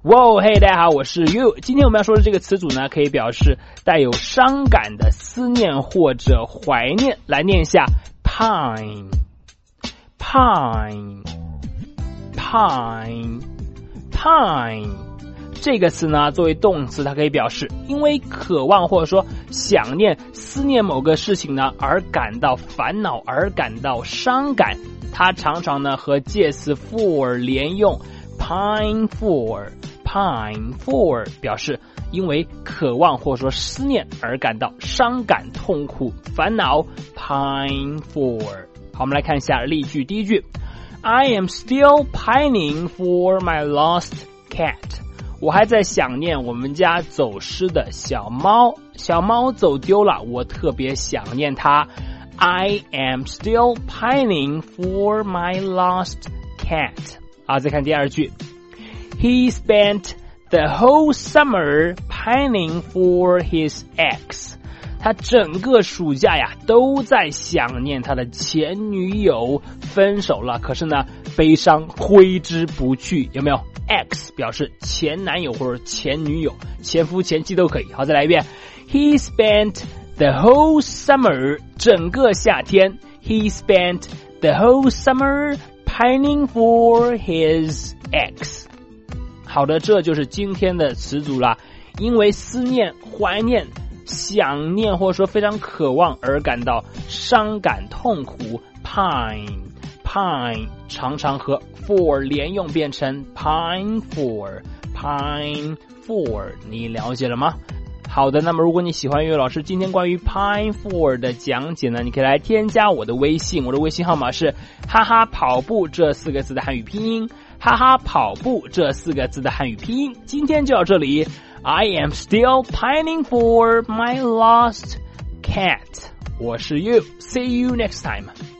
哇，嘿，大家好，我是 You。今天我们要说的这个词组呢，可以表示带有伤感的思念或者怀念。来念一下 pine， pine， pine， pine。这个词呢，作为动词，它可以表示因为渴望或者说想念、思念某个事情呢，而感到烦恼，而感到伤感。它常常呢和介词 for 连用 ，pine for。pine for 表示因为渴望或者说思念而感到伤感、痛苦、烦恼 pine for。 好，我们来看一下例句。第一句 I am still pining for my lost cat。 我还在想念我们家走失的小猫，小猫走丢了，我特别想念它。 I am still pining for my lost cat。 好，再看第二句He spent the whole summer pining for his ex。 他整个暑假呀都在想念他的前女友，分手了，可是呢悲伤挥之不去。有没有？ ex 表示前男友或者前女友，前夫前妻都可以。好，再来一遍 He spent the whole summer， 整个夏天 He spent the whole summer pining for his ex。好的，这就是今天的词组啦。因为思念、怀念、想念或者说非常渴望而感到伤感痛苦 pine。 pine 常常和 for 连用变成 pine for。 pine for 你了解了吗？好的，那么如果你喜欢岳老师今天关于 pine for 的讲解呢，你可以来添加我的微信，我的微信号码是哈哈跑步这4个字的汉语拼音，哈哈跑步这4个字的汉语拼音。今天就到这里。 I am still pining for my lost cat。 我是 You， see you next time。